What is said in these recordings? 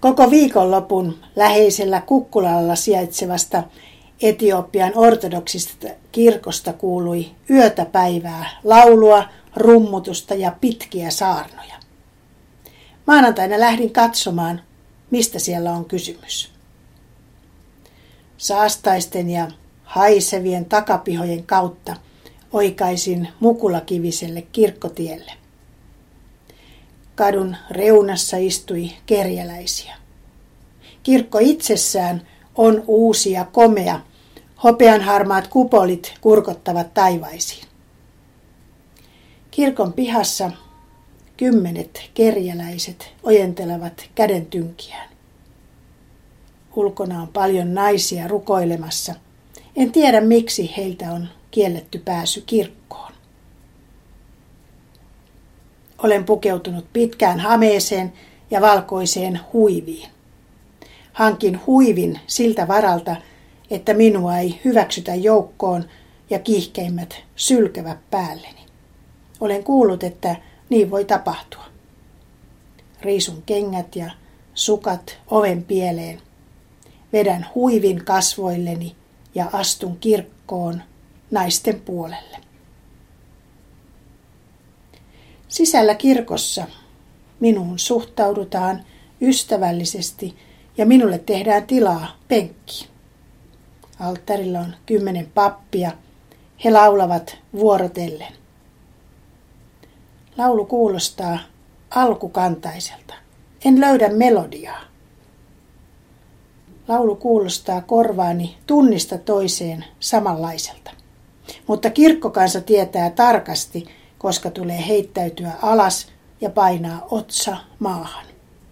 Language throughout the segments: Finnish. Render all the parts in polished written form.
Koko viikonlopun läheisellä Kukkulalla sijaitsevasta Etiopian ortodoksista kirkosta kuului yötä päivää laulua, rummutusta ja pitkiä saarnoja. Maanantaina lähdin katsomaan, mistä siellä on kysymys. Saastaisten ja haisevien takapihojen kautta oikaisin Mukulakiviselle kirkkotielle. Kadun reunassa istui kerjäläisiä. Kirkko itsessään on uusi ja komea. Hopeanharmaat kupolit kurkottavat taivaisiin. Kirkon pihassa 10 kerjäläiset ojentelevat kädentynkiään. Ulkona on paljon naisia rukoilemassa. En tiedä, miksi heiltä on kielletty pääsy kirkkoon. Olen pukeutunut pitkään hameeseen ja valkoiseen huiviin. Hankin huivin siltä varalta, että minua ei hyväksytä joukkoon ja kiihkeimmät sylkevät päälleni. Olen kuullut, että niin voi tapahtua. Riisun kengät ja sukat oven pieleen. Vedän huivin kasvoilleni ja astun kirkkoon naisten puolelle. Sisällä kirkossa minuun suhtaudutaan ystävällisesti ja minulle tehdään tilaa penkkiin. Alttarilla on 10 pappia. He laulavat vuorotellen. Laulu kuulostaa alkukantaiselta. En löydä melodiaa. Laulu kuulostaa korvaani tunnista toiseen samanlaiselta. Mutta kirkkokansa tietää tarkasti, koska tulee heittäytyä alas ja painaa otsa maahan.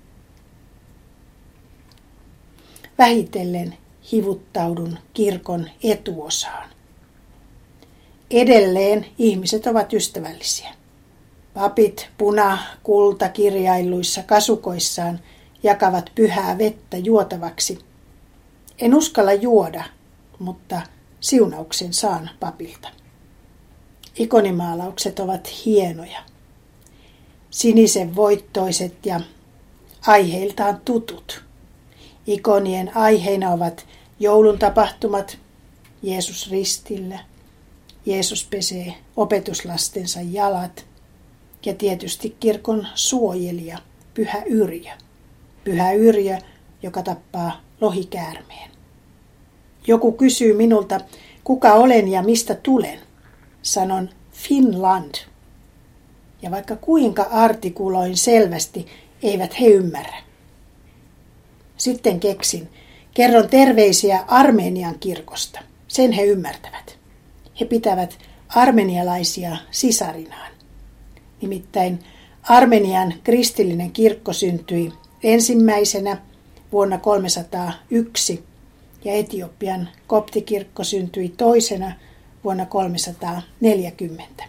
Vähitellen hivuttaudun kirkon etuosaan. Edelleen ihmiset ovat ystävällisiä. Papit kultakirjailuissa kasukoissaan jakavat pyhää vettä juotavaksi. En uskalla juoda, mutta siunauksen saan papilta. Ikonimaalaukset ovat hienoja. Sinisen voittoiset ja aiheiltaan tutut. Ikonien aiheina ovat joulun tapahtumat, Jeesus ristillä, Jeesus pesee opetuslastensa jalat ja tietysti kirkon suojelija, Pyhä Yrjö. Pyhä Yrjö, joka tappaa lohikäärmeen. Joku kysyy minulta, kuka olen ja mistä tulen. Sanon Finland. Ja vaikka kuinka artikuloin selvästi, eivät he ymmärrä. Sitten kerron terveisiä Armenian kirkosta. Sen he ymmärtävät. He pitävät armenialaisia sisarinaan. Nimittäin Armenian kristillinen kirkko syntyi ensimmäisenä vuonna 301 ja Etiopian koptikirkko syntyi toisena vuonna 340.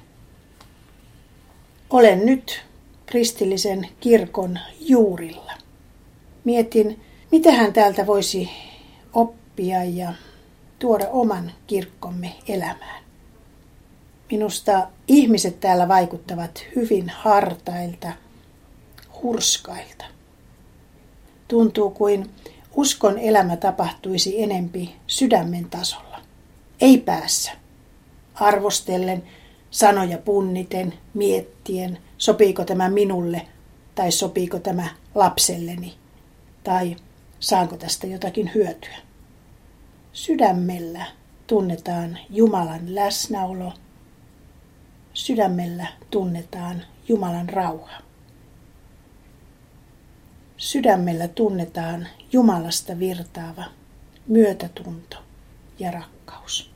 Olen nyt kristillisen kirkon juurilla. Mietin, mitä hän täältä voisi oppia ja tuoda oman kirkkomme elämään. Minusta ihmiset täällä vaikuttavat hyvin hartailta, hurskailta. Tuntuu kuin uskon elämä tapahtuisi enempi sydämen tasolla, ei päässä. Arvostellen, sanoja punniten, miettien, sopiiko tämä minulle tai sopiiko tämä lapselleni tai saanko tästä jotakin hyötyä. Sydämellä tunnetaan Jumalan läsnäolo. Sydämellä tunnetaan Jumalan rauha. Sydämellä tunnetaan Jumalasta virtaava myötätunto ja rakkaus.